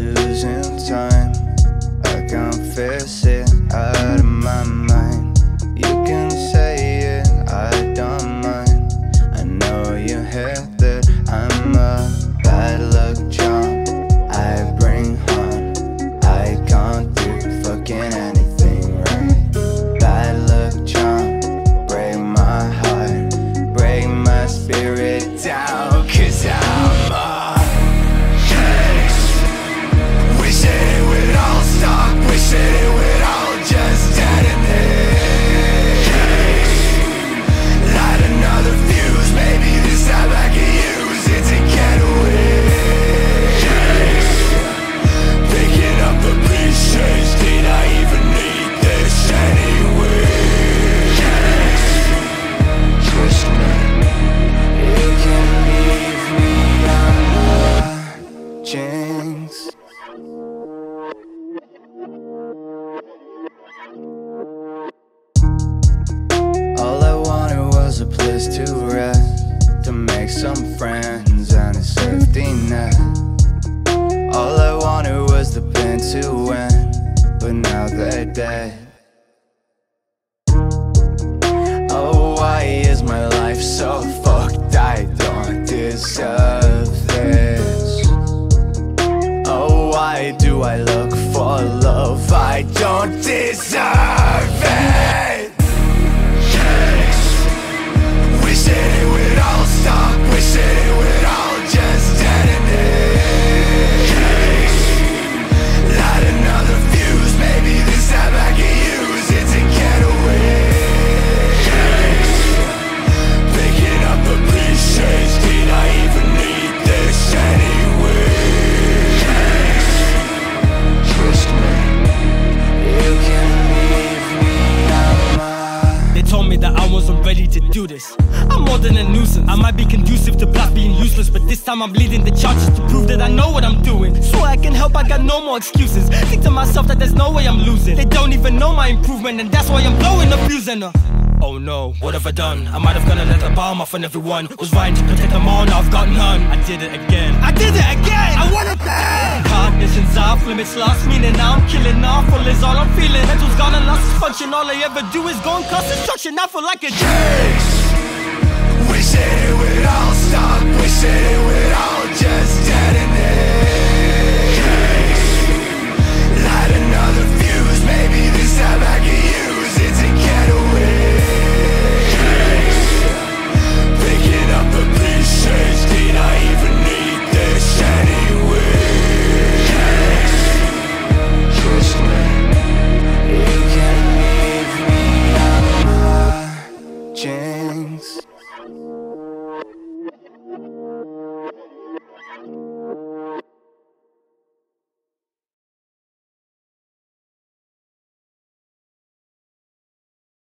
losing time. I can't face it out of my mind. You can say it, I don't mind. I know you heard that I'm a bad luck charm. I bring harm, I can't do fucking anything right. Bad luck charm, break my heart, break my spirit down, 'cause I'm a case. Wish that it would all stop, wish that it would all just detonate. Case. Light another fuse, maybe this time I can use it to get away. Case. Picking up the pieces, did I even need this anyway? Case. Trust me, you can leave me, I'm a jinx. All I wanted was a place to rest, to make some friends and a safety net. All I wanted was the pain to end, but now they're dead. Oh, why is my life so fucked? I don't deserve this. Oh, why do I look for love? I don't deserve it. Case. Wish that it would all stop, wish that it would all just detonate. Case. Light another fuse, maybe this time I can use it to get away. Case. Picking up the pieces, did I even need this anyway? Case. Trust me, you can leave me, I'm a They told me that I wasn't ready to do this. I'm more than a nuisance. I might be conducive to black being useless, but this time I'm leading the charges to prove that I know what I'm doing. So I can help, I got no more excuses. Think to myself that there's no way I'm losing. They don't even know my improvement, and that's why I'm blowing up using her. Oh no, what have I done? I might have gonna let the bomb off on everyone. Was vying to protect them all, now I've got none. I did it again. I did it again! I want it back! Cognition's off, limits lost, meaning now I'm killing off. Full is all I'm feeling. Mental's gone and lost its function. All I ever do is go and cause destruction. I feel like a case.